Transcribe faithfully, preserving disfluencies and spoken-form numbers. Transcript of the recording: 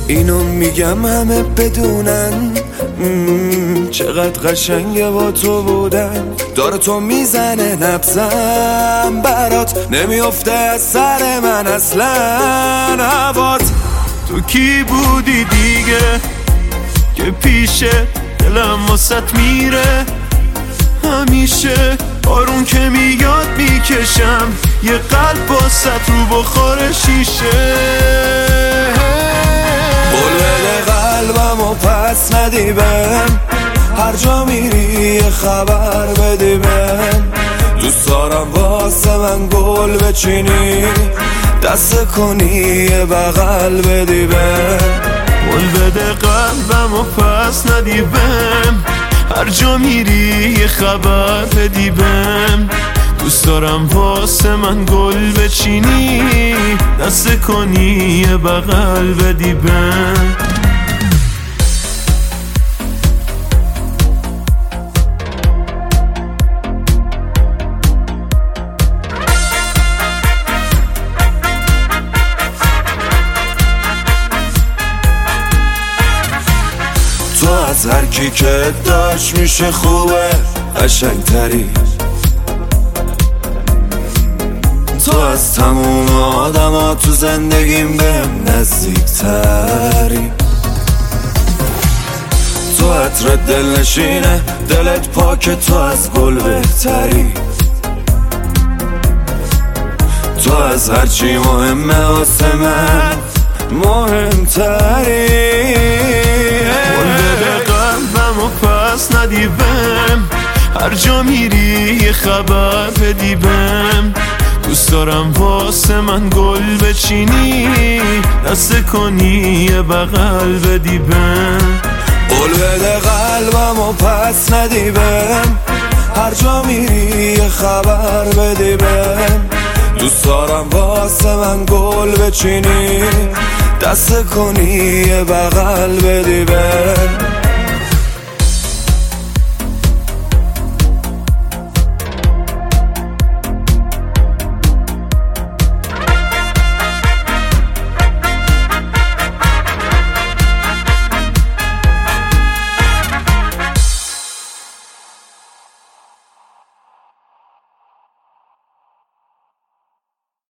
اینو میگم همه بدونن چقدر قشنگه با تو بودن. داره تو میزنه نبزم برات، نمیافته از سر من اصلا هوات. تو کی بودی دیگه که پیشه دلم واسط میره همیشه؟ بارون که میاد میکشم یه قلب واسط رو بخور شیشه. قول بده قلبم و پس ندی بهم، هر جا میری یه خبر بدی بهم. دوست دارم واسه من گل بچینی، دست کنی یه بغل بدی بهم. قول بده قلبم و پس ندی بهم، هر جا میری یه خبر بدی بهم. دوست دارم واسه من گل بچینی، دست کنی یه بغل بدی بهم. تو از هر کی که داشت میشه خوبه قشنگتری، تو از تموم آدم ها تو زندگیم بهم نزدیکتری. تو عطر دل نشینه دلت پاکه، تو از گل بهتری. تو از هرچی مهمه واسه من مهمتری. قول بده قلبم و پس ندی بهم، هر جا میری یه خبر بدی بهم. دوست دارم واسه من گل بچینی، دست کنی یه بغل بدی بهم. قول بده قلبم و پس ندی بهم، هر جا میری یه خبر بدی بهم. دوست دارم واسه من گل بچینی، دست کنی یه بغل بدی بهم.